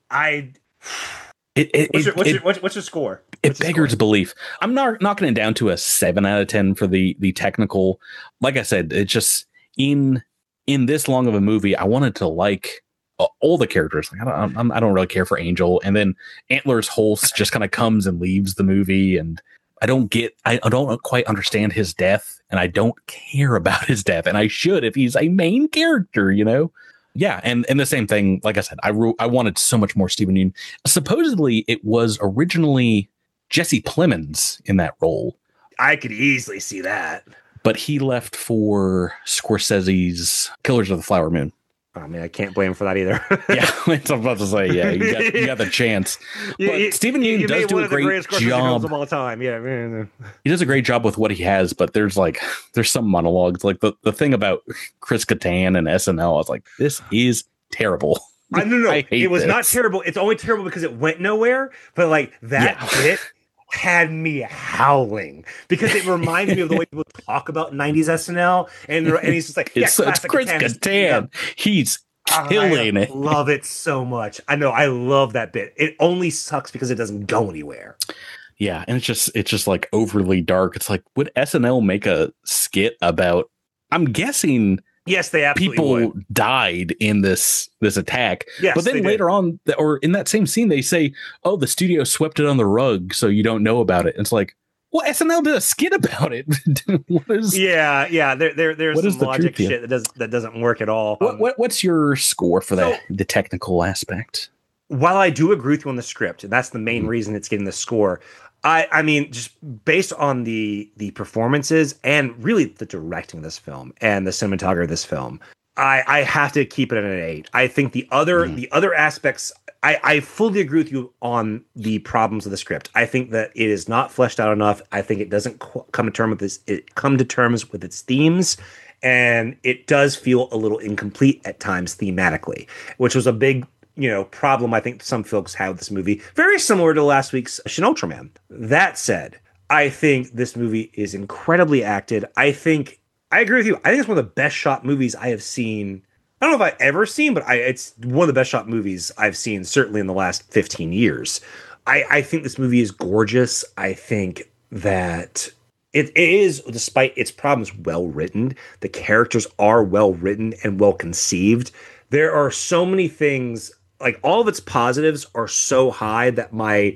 what's your score? It beggars belief. I'm knocking it down to a 7 out of 10 for the technical. Like I said, it's just in this long of a movie, I wanted to like all the characters. Like I don't really care for Angel, and then Antler's Holst just kind of comes and leaves the movie, and I don't quite understand his death, and I don't care about his death, and I should if he's a main character, Yeah, and the same thing. Like I said, I wanted so much more Steven Yeun. Supposedly, it was originally Jesse Plemons in that role. I could easily see that. But he left for Scorsese's Killers of the Flower Moon. I mean, I can't blame him for that either. Yeah, I'm about to say, yeah, you got the chance. But Steven Yeun does do a great job. Of all time. Yeah, he does a great job with what he has, but there's some monologues. Like the thing about Chris Kattan and SNL, I was like, this is terrible. No, it was not terrible. It's only terrible because it went nowhere. But like that bit had me howling because it reminded me of the way people talk about 90s SNL, and he's just like, it's Chris Kattan. He's killing it. Love it so much. I know, I love that bit. It only sucks because it doesn't go anywhere. Yeah, and it's just like overly dark. It's like, would SNL make a skit about? I'm guessing. Yes, they absolutely people would. Died in this attack. Yes, but then later on, or in that same scene, they say, "Oh, the studio swept it on the rug, so you don't know about it." And it's like, well, SNL did a skit about it. Yeah. There's some logic shit that doesn't work at all. What's your score for the technical aspect? While I do agree with you on the script, and that's the main reason it's getting the score. I mean, just based on the performances and really the directing of this film and the cinematography of this film, I have to keep it at an 8. I think the other aspects, I fully agree with you on the problems of the script. I think that it is not fleshed out enough. I think it doesn't come to terms with its themes, and it does feel a little incomplete at times thematically, which was a big problem I think some folks had with this movie. Very similar to last week's Shin Ultraman. That said, I think this movie is incredibly acted. I agree with you. I think it's one of the best shot movies I have seen. I don't know if I've ever seen, but it's one of the best shot movies I've seen, certainly in the last 15 years. I think this movie is gorgeous. I think that it is, despite its problems, well written. The characters are well written and well conceived. There are so many things, like all of its positives are so high that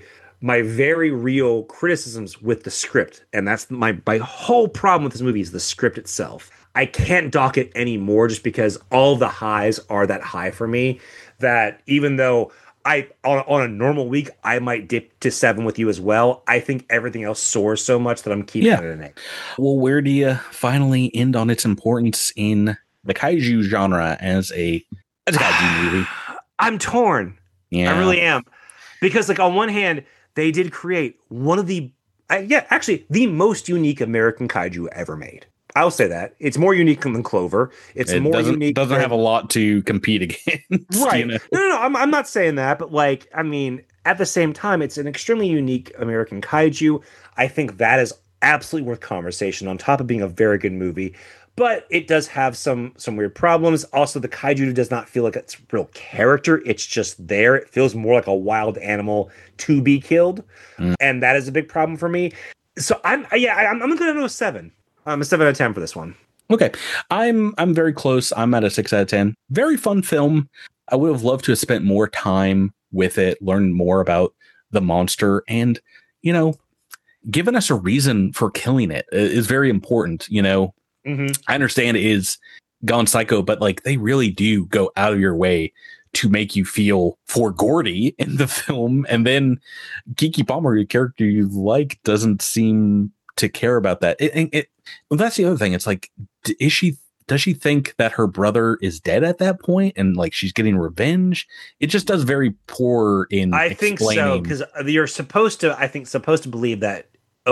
my very real criticisms with the script, and that's my whole problem with this movie, is the script itself. I can't dock it anymore just because all the highs are that high for me, that even though I on a normal week I might dip to 7 with you as well, I think everything else soars so much that I'm keeping it an 8. Well, where do you finally end on its importance in the kaiju genre as a kaiju movie? I'm torn. Yeah, I really am, because like on one hand they did create one of the actually the most unique American kaiju ever made. I'll say that. It's more unique than Clover. It more unique. Doesn't have a lot to compete against. Right. You know? No. I'm not saying that, but like, I mean, at the same time, it's an extremely unique American kaiju. I think that is absolutely worth conversation, on top of being a very good movie. But it does have some weird problems. Also, the kaiju does not feel like it's real character. It's just there. It feels more like a wild animal to be killed. And that is a big problem for me. So I'm going to go to a 7. I'm a 7 out of 10 for this one. Okay. I'm very close. I'm at a 6 out of 10. Very fun film. I would have loved to have spent more time with it, learned more about the monster, and, you know, given us a reason for killing it is very important. You know, I understand it is gone psycho, but like they really do go out of your way to make you feel for Gordy in the film. And then Keke Palmer, your character you like, doesn't seem to care about that. Well, that's the other thing. It's like, does she think that her brother is dead at that point, and like she's getting revenge? It just does very poor in. I think so, because you're supposed to believe that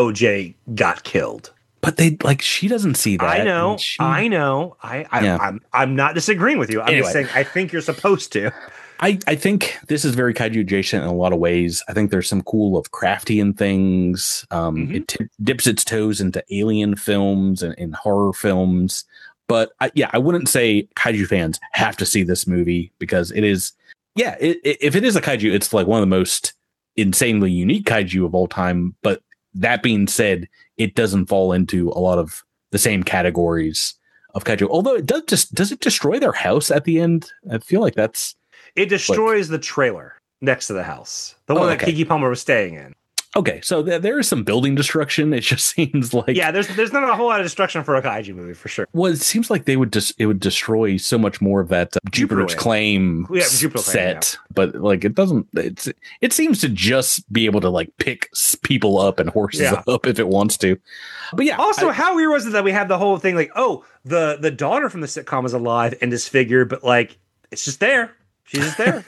OJ got killed, but she doesn't see that. I know. I'm not disagreeing with you. I'm just saying I think you're supposed to. I think this is very kaiju adjacent in a lot of ways. I think there's some cool Lovecraftian things. It dips its toes into alien films and horror films. But I wouldn't say kaiju fans have to see this movie, because it is, if it is a kaiju, it's like one of the most insanely unique kaiju of all time. But that being said, it doesn't fall into a lot of the same categories of kaiju. Although it does it destroy their house at the end? I feel like it destroys the trailer next to the house, the one that Keke Palmer was staying in. Okay, so there is some building destruction. It just seems like there's not a whole lot of destruction for a kaiju movie, for sure. Well, it seems like it would destroy so much more of that Jupiter's Claim set, but like it doesn't. It seems to just be able to like pick people up and horses up if it wants to. But also, how weird was it that we had the whole thing like, oh, the daughter from the sitcom is alive and disfigured, but like it's just there. She's just there.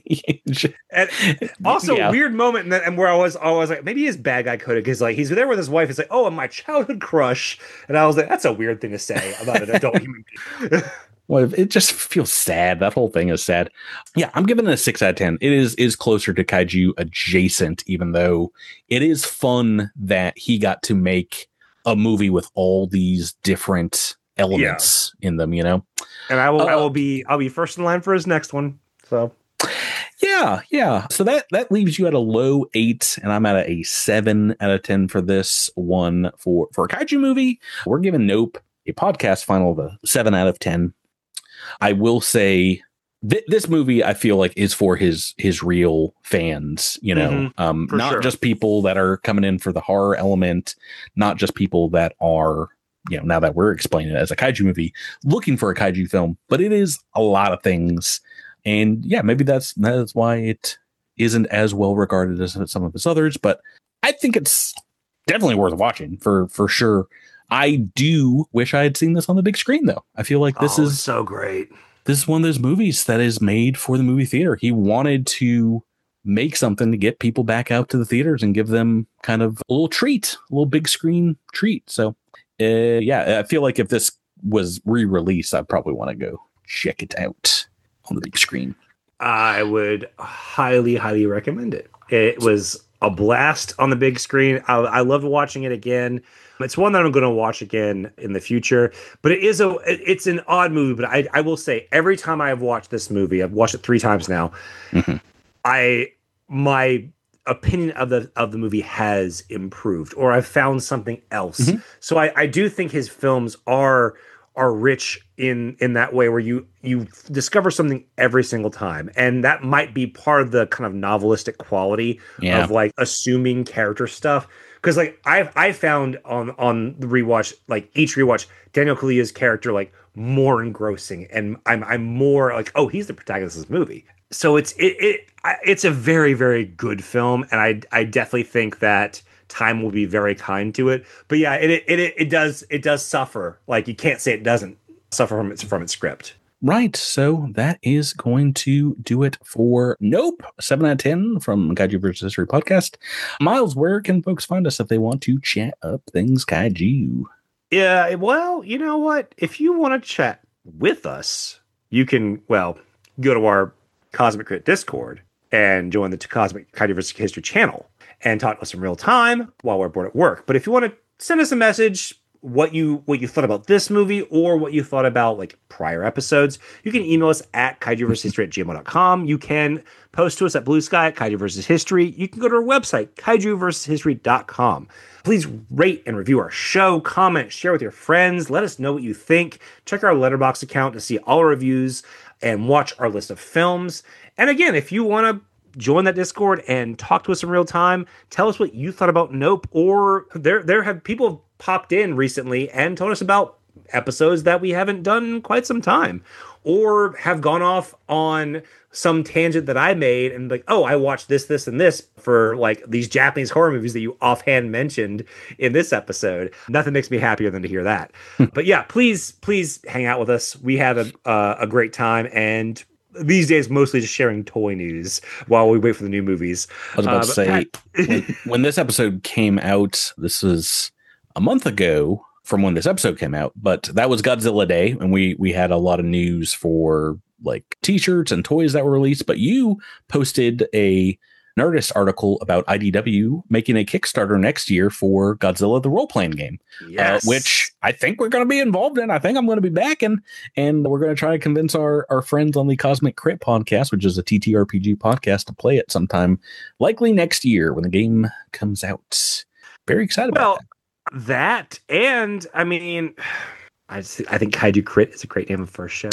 And also, weird moment, and where I was like, maybe he's bad guy coded, because like he's there with his wife. It's like, oh, and my childhood crush, and I was like, that's a weird thing to say about an adult human being. Well, it just feels sad. That whole thing is sad. Yeah, I'm giving it a 6 out of 10. It is closer to kaiju adjacent, even though it is fun that he got to make a movie with all these different elements in them, you know. And I'll be first in line for his next one. So yeah. So that leaves you at a low 8, and I'm at a 7 out of 10 for this one. For a kaiju movie, we're giving Nope a podcast final of a 7 out of 10. I will say this movie, I feel like, is for his real fans, you know, not just people that are coming in for the horror element, not just people that are, you know, now that we're explaining it as a kaiju movie, looking for a kaiju film, but it is a lot of things. And maybe that's why it isn't as well regarded as some of his others, but I think it's definitely worth watching for sure. I do wish I had seen this on the big screen, though. I feel like this is so great. This is one of those movies that is made for the movie theater. He wanted to make something to get people back out to the theaters and give them kind of a little treat, a little big screen treat. So I feel like if this was re-released, I'd probably want to go check it out on the big screen. I would highly, highly recommend it. It was a blast on the big screen. I loved watching it again. It's one that I'm going to watch again in the future, but it's an odd movie. But I will say, every time I have watched this movie, I've watched it 3 times now. My opinion of the movie has improved, or I've found something else. Mm-hmm. So I do think his films are rich in that way, where you discover something every single time, and that might be part of the kind of novelistic quality of like assuming character stuff. Because like I found on the rewatch, like each rewatch, Daniel Kaluuya's character like more engrossing, and I'm more like, oh, he's the protagonist of this movie. So it's a very, very good film, and I definitely think that time will be very kind to it. But yeah, it does suffer. Like, you can't say it doesn't suffer from its script. Right. So that is going to do it for Nope, 7 out of 10 from Kaiju vs. History podcast. Miles, where can folks find us if they want to chat up things kaiju? Yeah, well, you know what? If you want to chat with us, you can, go to our Cosmic Crit Discord and join the Cosmic Kaiju vs. History channel and talk to us in real time while we're bored at work. But if you want to send us a message, what you thought about this movie, or what you thought about like prior episodes, you can email us at kaijuversushistory@gmail.com. You can post to us at Blue Sky at Kaiju vs. History. You can go to our website, kaijuversushistory.com. Please rate and review our show, comment, share with your friends. Let us know what you think. Check our Letterboxd account to see all our reviews and watch our list of films. And again, if you want to join that Discord and talk to us in real time, tell us what you thought about Nope, or there have people popped in recently and told us about episodes that we haven't done in quite some time, or have gone off on some tangent that I made and like, oh, I watched this, and this for like these Japanese horror movies that you offhand mentioned in this episode. Nothing makes me happier than to hear that. But yeah, please hang out with us. We had a great time, and these days mostly just sharing toy news while we wait for the new movies. I was about to say, when this episode came out, this was a month ago from when this episode came out, but that was Godzilla Day, and we had a lot of news for like t-shirts and toys that were released. But you posted a Nerdist article about IDW making a Kickstarter next year for Godzilla the role-playing game, which I think we're going to be involved in. I think I'm going to be back, and we're going to try to convince our friends on the Cosmic Crit podcast, which is a TTRPG podcast, to play it sometime, likely next year when the game comes out. Very excited about that. And I mean, I think Kaiju Crit is a great name of first show.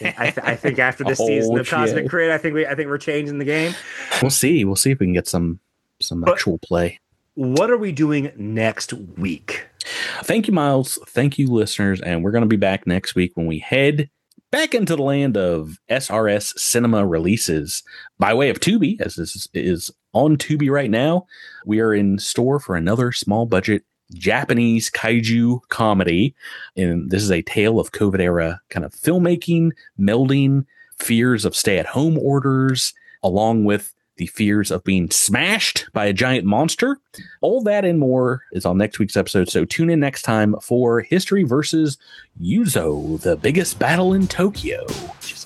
I think after this season of Cosmic Crit, I think we're changing the game. We'll see. We'll see if we can get some actual play. What are we doing next week? Thank you, Miles. Thank you, listeners. And we're going to be back next week when we head back into the land of SRS cinema releases by way of Tubi, as this is on Tubi right now. We are in store for another small budget Japanese kaiju comedy, and this is a tale of COVID era kind of filmmaking, melding fears of stay-at-home orders along with the fears of being smashed by a giant monster. All that and more is on next week's episode, so tune in next time for History versus Yuzo, the biggest battle in Tokyo.